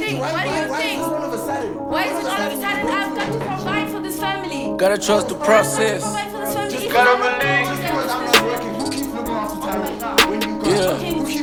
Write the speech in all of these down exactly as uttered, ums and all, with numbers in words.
think? What do you think? Why is it all of a sudden? I've got to provide for this family. Gotta trust the process. Just gotta believe. Yeah.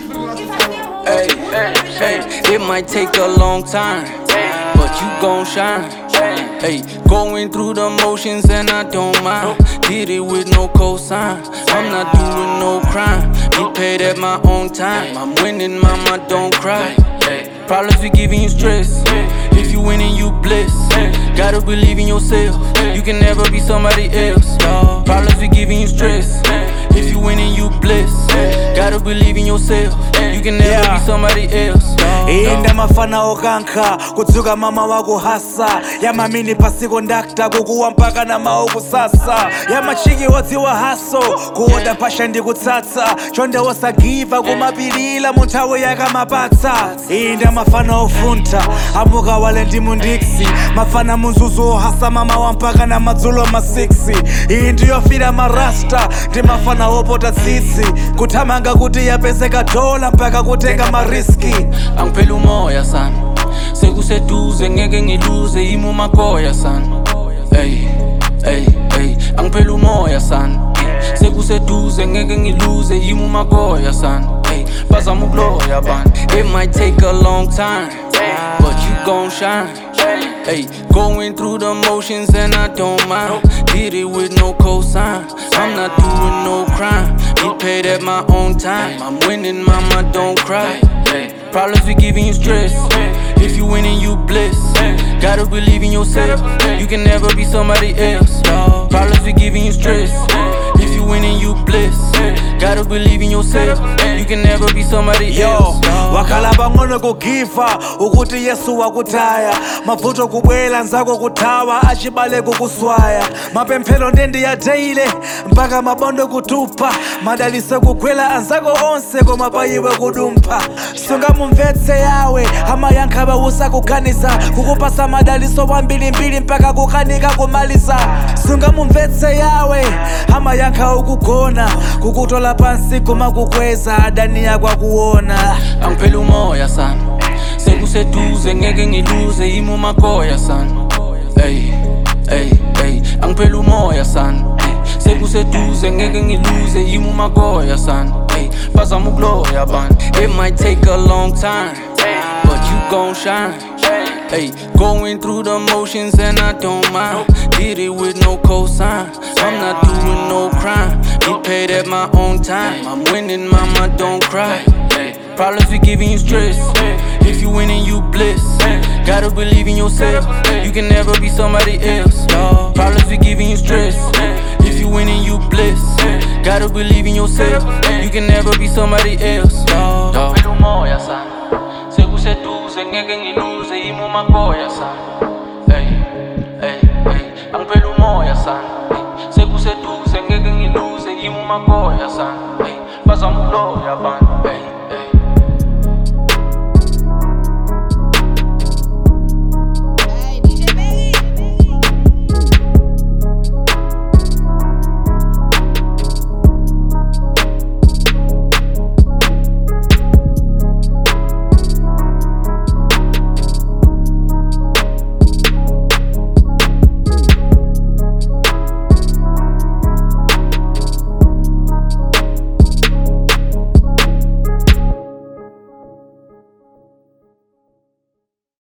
Hey, hey, hey. It might take a long time, but you gon' shine. Hey, going through the motions and I don't mind. Did it with no cosign. I'm not doing no crime. Get paid at my own time. I'm winning, mama, don't cry. Problems be giving you stress. If you winning, you bliss. Gotta believe in yourself. You can never be somebody else. Problems be giving you stress. If you winning, you bliss. Gotta believe in yourself. You can never yeah. be somebody else. Inda mafana okanka kutsuka mama wako hasa yama mini pasi kondakta kukuwa mpaka na maoku sasa yama chiki wadziwa haso kuoda pasha ndi kutsatsa chonde wosagiva kumapilila munthawi yakamapatsa. Inda mafana ofunta amuka wale ndi mundiksi mafana munzuzu ohasa mama wa mpaka na madzulo ma six. Iyi ndiyofira marasta ndi mafana opota tsitsi kuthamanga kuti yapezeka dola mpaka kutenga mariski. Angiphela umoya sana sekuseduze ngeke ngiluze imo makoya sana. Hey, hey, hey. Angiphela umoya sana sekuseduze ngeke ngiluze imo makoya sana. Hey, bazama ukuloya bani. It might take a long time, but you gon' shine. Hey, going through the motions and I don't mind. Did it with no cosign. I'm not doing no crime. Get paid at my own time. I'm winning, mama, don't cry. Problems be giving you stress. If you winning, you bliss. Gotta believe in yourself. You can never be somebody else. Problems be giving you stress. If you winning, you bliss. Gotta believe in yourself. You can never be somebody else. Wakala bangono kugiva ukuthi Yesu wakutaya mavuto kubwela nzako kuthawa achibale kukuswaya mapemphero ndendi ya daily mpaka mabondo kutupa madaliso kugwela anzako onse koma payiwe kudumpha. Sungamumvetse yawe amayankha bawusa kuganisa kukupasa madaliso wambilimbili mpaka kukanika kumalisa. Sungamumvetse yawe amayankha ukugona kukutola pansi koma kukweza adani yakwa kuona. Angiphela umoya sana sekuseduze ngeke ngiluze imo makoya sana. Hey, hey, hey. Angiphela umoya sana sekuseduze ngeke ngiluze imo makoya sana. Hey, bazama ukuloya bani. It might take a long time, but you gon' shine. Hey, going through the motions and I don't mind. Did it with no cosign. I'm not doing no crime. Get paid at my own time. I'm winning, mama, don't cry. Problems be giving you stress. If you winning, you bliss. Gotta believe in yourself. You can never be somebody else. Problems be giving you stress. If you winning, you bliss. Gotta believe in yourself. You can never be somebody else. Angiphela umoya sana sekuseduze ngeke ngiluze imo makoya sana. Hey, hey, hey. Angiphela umoya sana sekuseduze ngeke ngiluze imo makoya sana. Hey, bazama ukuloya bani.